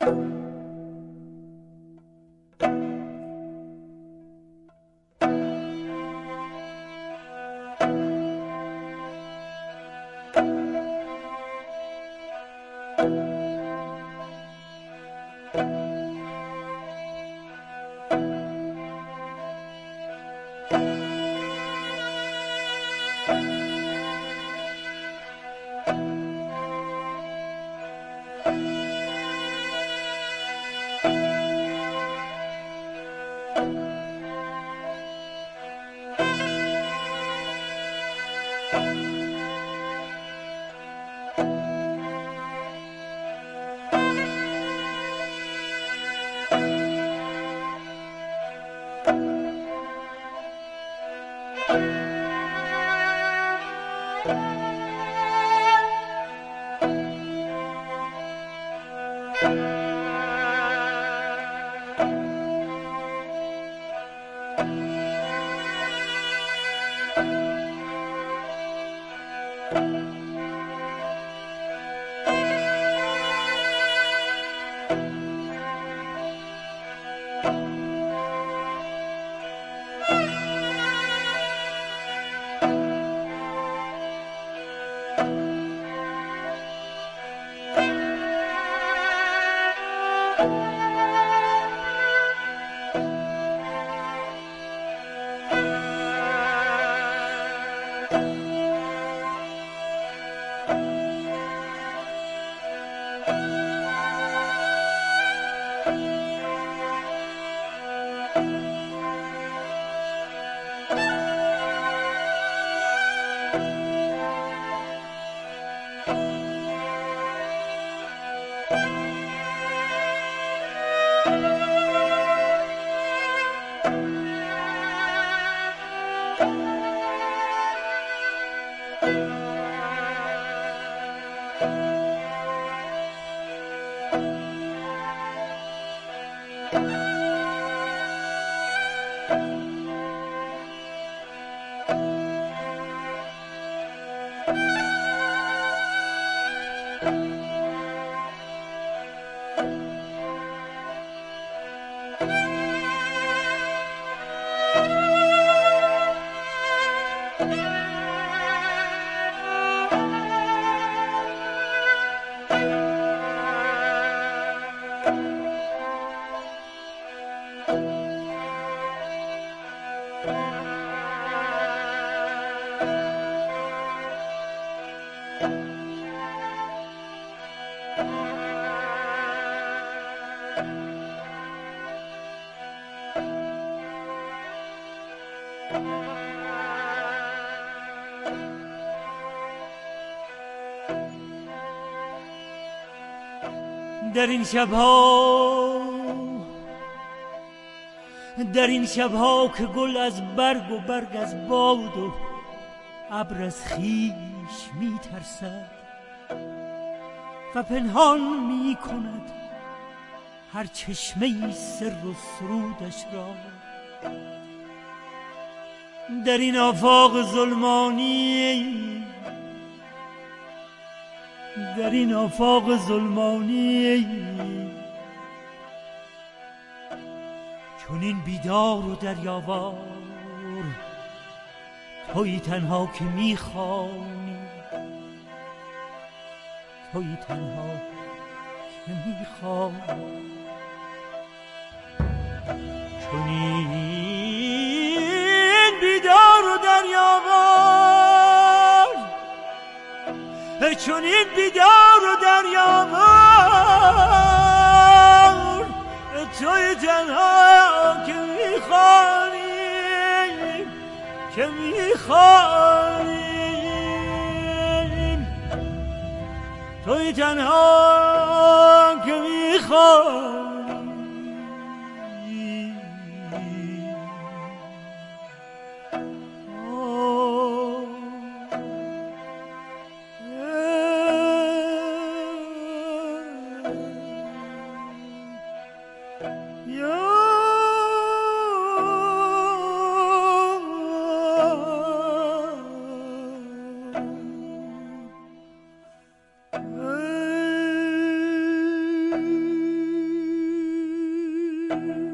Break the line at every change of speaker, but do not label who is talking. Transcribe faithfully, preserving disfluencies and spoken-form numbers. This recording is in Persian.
در این شبها در این شبها که گل از برگ و برگ از باد و ابر از خویش می ترسد و پنهان می کند هر چشمه سر و سرودش را، در این آفاق ظلمانی در این آفاق ظلمانی چون این بیدار و دریاوار تویی تنها که میخوانی، تویی تنها که میخوانی. چون این بیدار و دریاوار چون این بیدار و دریاوار توی تنها که میخوانی که میخوانی، توی تنها که میخوانی. شد